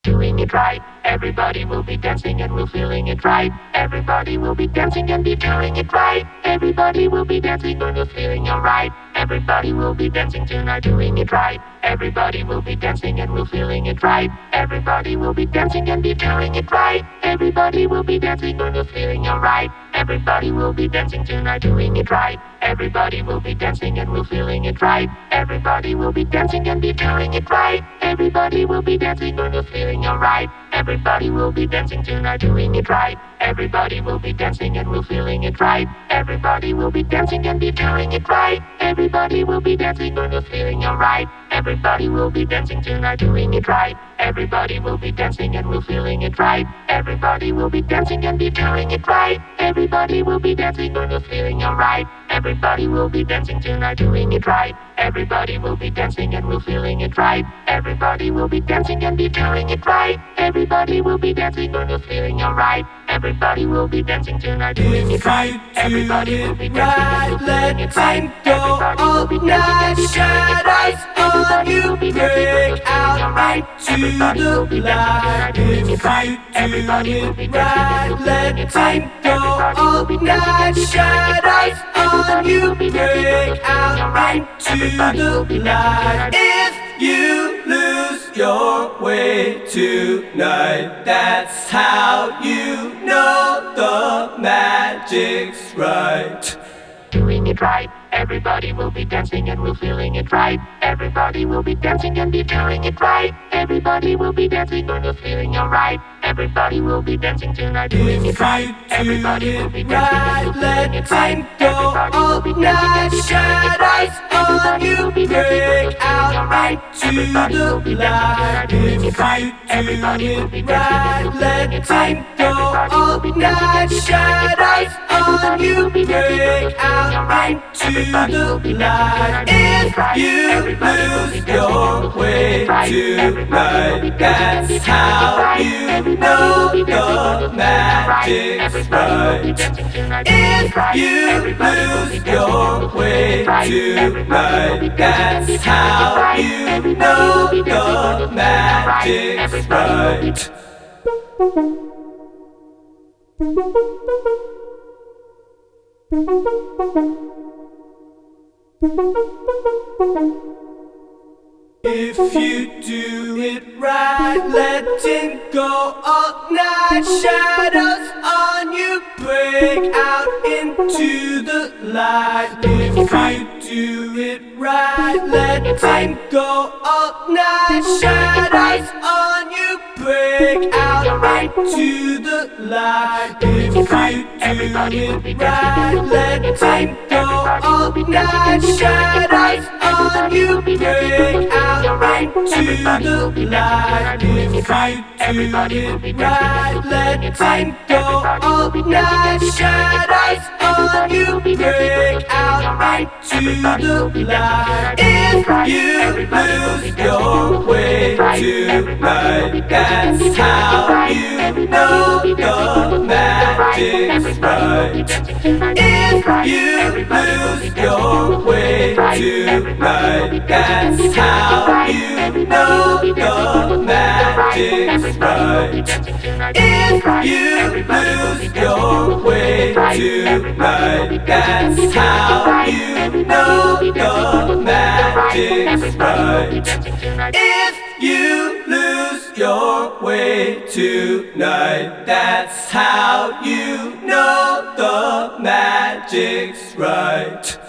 Doing it right, everybody will be dancing and we're feeling it right. Everybody will be dancing and be doing it right. Everybody will be dancing and we're feeling alright. Everybody will be dancing tonight, doing it right. Everybody will be dancing and we're feeling it right. Everybody will be dancing and be doing it right. Everybody will be dancing and we're feeling alright. Everybody will be dancing tonight, doing it right. Everybody will be dancing and we're feeling it right. Everybody will be dancing and be doing it right. Everybody will be dancing and we're feeling alright. Everybody will be dancing tonight, doing it right. Everybody will be dancing and we're feeling it right. Everybody will be dancing and be doing it right. Everybody will be dancing and we're feeling alright. Everybody will be dancing tonight, doing it right. Everybody will be dancing and we're feeling it right. Everybody will be dancing and be doing it right. Everybody will be dancing and we're feeling alright. Everybody will be dancing tonight, doing it right. Everybody will be dancing and we're feeling it right. Everybody will be dancing and be doing it right. Everybody will be dancing and we're feeling alright. Everybody will be dancing tonight, doing it right. Everybody will be dancing and we're feeling it right. Everybody will be dancing and be doing it right. Everybody will be dancing and we're feeling alright. Everybody will be dancing tonight, doing it right. Everybody will be dancing and we're feeling it right. Everybody will be dancing and be doing it right. Everybody will be dancing and we're feeling alright. Everybody will be dancing tonight. If you lose your way tonight, that's how you know the magic's right. Doing it right, everybody will be dancing and we're feeling it right. Everybody will be dancing and be doing it right. Everybody will be dancing and we're feeling alright. Everybody will be dancing tonight, doing it right. Everybody will be dancing and we're feeling it right. Everybody will be dancing and be doing it right. Everybody will be dancing and we're feeling alright. Everybody will be dancing tonight, doing it right. Everybody will be dancing and we're feeling it right. Everybody will be dancing and be doing it right. Everybody will be dancing and we're feeling alright. Everybody will be dancing tonight, doing it right. Everybody will be dancing and we're feeling it right. Everybody will be dancing and be doing it right. Everybody will be dancing and we're feeling alright. Everybody will be dancing tonight, doing it right. Everybody will be dancing and we're feeling it right. Everybody will be dancing and be doing it right. Everybody will be dancing and we're feeling alright. Everybody will be If you do it right, letting go all night, shadows on you break out into the light. If you do it right, letting go all night, shadows on you break out into the light. If you do it right, letting go all night, shadows on you break out into the light. If you do it right, letting go all night, shadows on you break out into the light. If you lose your way tonight, that's how you know the magic's right. If you lose your way tonight, that's how you know the magic's right. If you lose your way tonight, that's how you know the magic's right. If you lose your way tonight, that's how you know the magic's right.